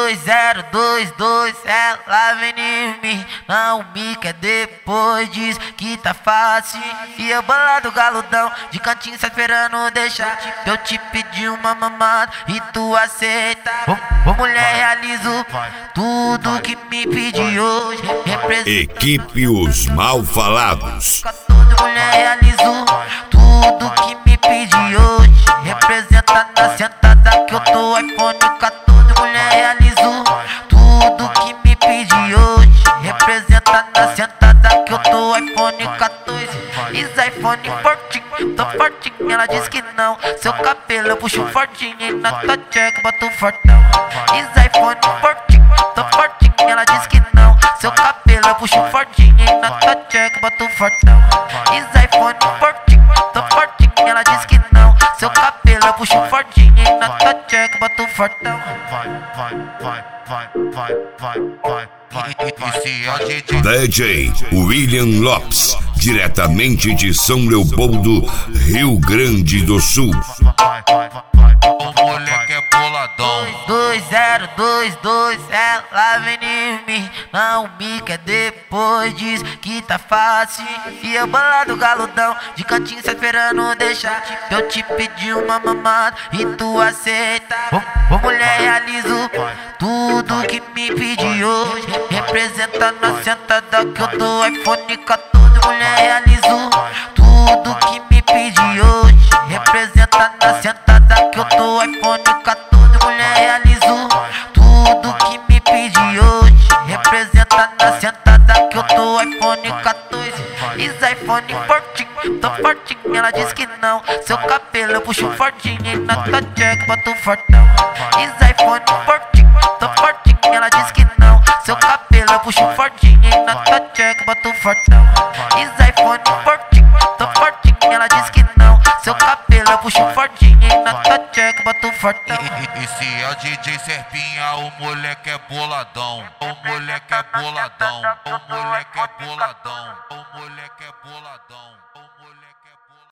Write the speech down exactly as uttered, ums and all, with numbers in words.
dois zero dois dois, ela vem em mim, não me quer depois diz que tá fácil. E eu bolado galudão, de cantinho só esperando deixar eu te pedir uma mamada e tu aceita. Ô, ô mulher, realizo tudo que me pedi hoje. Representa Equipe Os Mal Falados. toda mulher, realizo tudo que me pedi hoje. Representa na sentada que eu tô iPhone quatorze. Mulher, realizo tudo que me pedi hoje. Representa na sentada que eu tô iPhone quatorze. Is iPhone fortinho, tô fortinho, ela diz que não. Seu cabelo eu puxo fortinho e na tua check boto fortão. Is iPhone fortinho, tô fortinho, ela diz que não. Seu cabelo eu puxo fortinho e na tua check boto fortão. Is iPhone fortinho, tô fortinho, ela diz que não. Seu cabelo eu puxo fortinho e na tua check boto fortão. Vai, vai, vai, vai, vai, vai, vai. D J William Lopes, diretamente de São Leopoldo, Rio Grande do Sul. O moleque é boladão. dois zero dois dois, ela vem em mim, não me quer depois diz que tá fácil. E eu bolado galudão, de cantinho só esperando deixar eu te pedir uma mamada e tu aceita. Ô, ô mulher, realizo tudo que me pedi hoje. Representa na sentada que eu tô iPhone quatorze. Mulher, realizo tudo que me pedi hoje. Representa na sentada que eu tô iPhone quatorze. Mulher, realizo tudo que me pedi hoje. Representa na sentada que eu tô iPhone quatorze. Is iPhone fortinho, tô fortinho, ela diz que não. Seu cabelo eu puxo fortinho e na tua check boto fortão. Is iPhone fortinho, tô fortinho, ela diz que não. Seu cabelo eu puxo fortinho e na tua check boto fortão. Is iPhone fortinho, tô fortinho, ela diz que não. Seu cabelo eu puxo fortinho e na tua check boto fortão. Esse é o D J Serpinha, o moleque é boladão. O moleque é boladão. O moleque é boladão. O moleque é boladão. O moleque é